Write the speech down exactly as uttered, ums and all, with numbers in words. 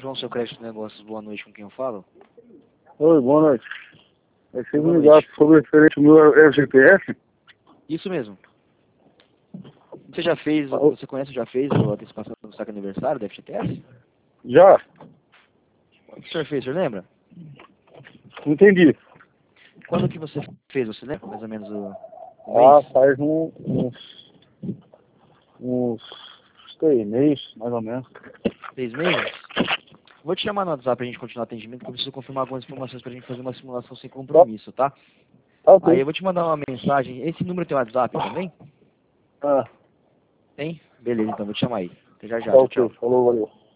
João, seu crédito de negócios, boa noite, com quem eu falo? Oi, boa noite. É que você Boa me ligasse noite. sobre referente ao meu F G T S? Isso mesmo. Você já fez, você conhece, já fez a antecipação do saque aniversário da F G T S? Já? O que o senhor fez, o senhor lembra? Não entendi. Quando que você fez, você lembra mais ou menos o, o Ah, mês? faz um, uns... uns... três meses, mais ou menos. Seis meses? Vou te chamar no WhatsApp pra gente continuar o atendimento, porque eu preciso confirmar algumas informações pra gente fazer uma simulação sem compromisso, tá? Tá Aí ok. eu vou te mandar uma mensagem. Esse número tem WhatsApp também? Ah, Tem? Beleza, então vou te chamar aí. Até já já, tá tchau, ok. tchau. Falou, valeu.